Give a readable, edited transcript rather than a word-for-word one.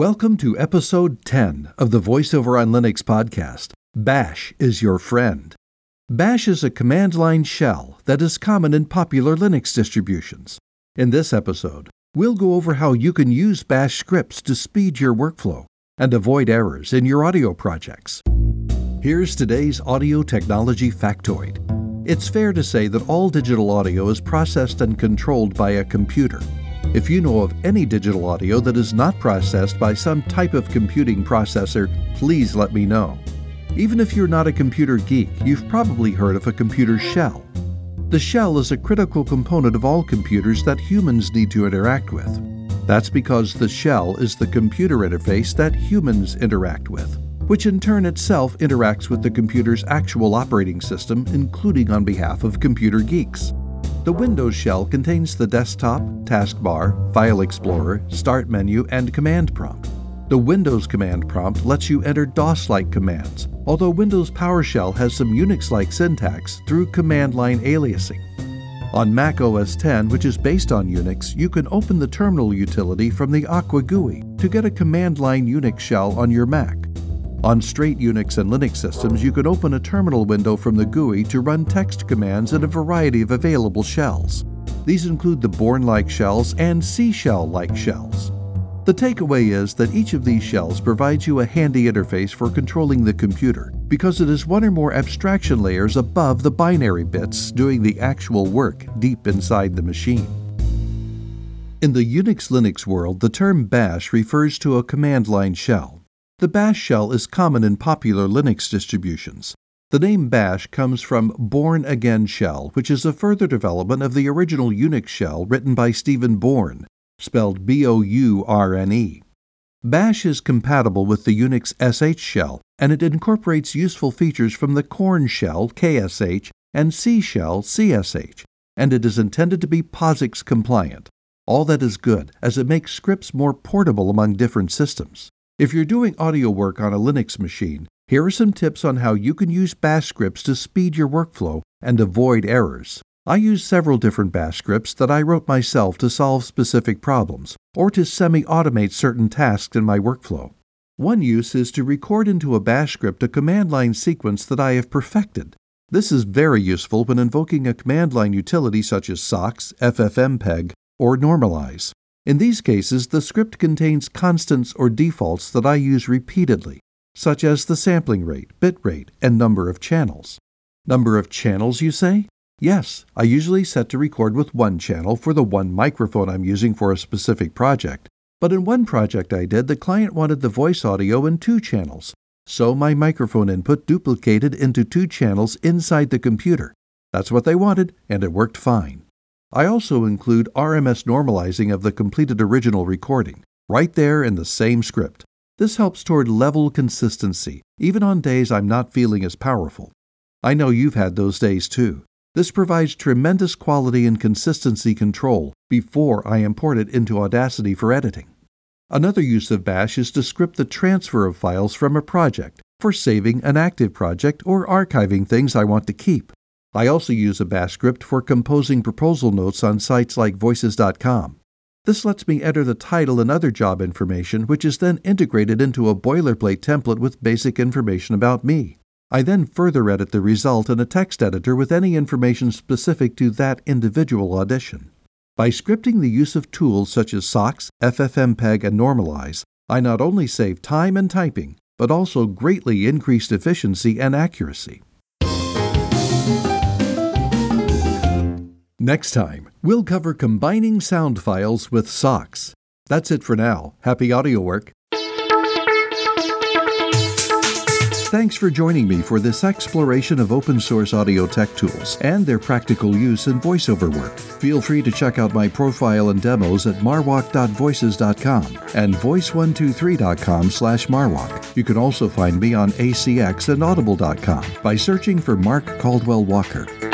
Welcome to Episode 10 of the VoiceOver on Linux podcast, Bash is Your Friend. Bash is a command line shell that is common in popular Linux distributions. In this episode, we'll go over how you can use Bash scripts to speed your workflow and avoid errors in your audio projects. Here's today's audio technology factoid. It's fair to say that all digital audio is processed and controlled by a computer. If you know of any digital audio that is not processed by some type of computing processor, please let me know. Even if you're not a computer geek, you've probably heard of a computer shell. The shell is a critical component of all computers that humans need to interact with. That's because the shell is the computer interface that humans interact with, which in turn itself interacts with the computer's actual operating system, including on behalf of computer geeks. The Windows shell contains the desktop, taskbar, file explorer, start menu, and command prompt. The Windows command prompt lets you enter DOS-like commands, although Windows PowerShell has some Unix-like syntax through command line aliasing. On Mac OS X, which is based on Unix, you can open the terminal utility from the Aqua GUI to get a command line Unix shell on your Mac. On straight Unix and Linux systems, you can open a terminal window from the GUI to run text commands in a variety of available shells. These include the Bourne-like shells and C shell-like shells. The takeaway is that each of these shells provides you a handy interface for controlling the computer because it is one or more abstraction layers above the binary bits doing the actual work deep inside the machine. In the Unix-Linux world, the term bash refers to a command line shell. The bash shell is common in popular Linux distributions. The name bash comes from Bourne Again shell, which is a further development of the original Unix shell written by Stephen Bourne, spelled B-O-U-R-N-E. Bash is compatible with the Unix SH shell, and it incorporates useful features from the Korn shell, KSH, and C shell, CSH, and it is intended to be POSIX compliant. All that is good, as it makes scripts more portable among different systems. If you're doing audio work on a Linux machine, here are some tips on how you can use bash scripts to speed your workflow and avoid errors. I use several different bash scripts that I wrote myself to solve specific problems, or to semi-automate certain tasks in my workflow. One use is to record into a bash script a command line sequence that I have perfected. This is very useful when invoking a command line utility such as sox, ffmpeg, or normalize. In these cases, the script contains constants or defaults that I use repeatedly, such as the sampling rate, bit rate, and number of channels. Number of channels, you say? Yes, I usually set to record with one channel for the one microphone I'm using for a specific project. But in one project I did, the client wanted the voice audio in 2 channels, so my microphone input duplicated into 2 channels inside the computer. That's what they wanted, and it worked fine. I also include RMS normalizing of the completed original recording, right there in the same script. This helps toward level consistency, even on days I'm not feeling as powerful. I know you've had those days too. This provides tremendous quality and consistency control before I import it into Audacity for editing. Another use of bash is to script the transfer of files from a project for saving an active project or archiving things I want to keep. I also use a bash script for composing proposal notes on sites like voices.com. This lets me enter the title and other job information, which is then integrated into a boilerplate template with basic information about me. I then further edit the result in a text editor with any information specific to that individual audition. By scripting the use of tools such as sox, ffmpeg, and normalize, I not only save time and typing, but also greatly increased efficiency and accuracy. Next time, we'll cover combining sound files with sox. That's it for now. Happy audio work. Thanks for joining me for this exploration of open-source audio tech tools and their practical use in voiceover work. Feel free to check out my profile and demos at marwalk.voices.com and voice123.com/marwalk. You can also find me on ACX and audible.com by searching for Mark Caldwell Walker.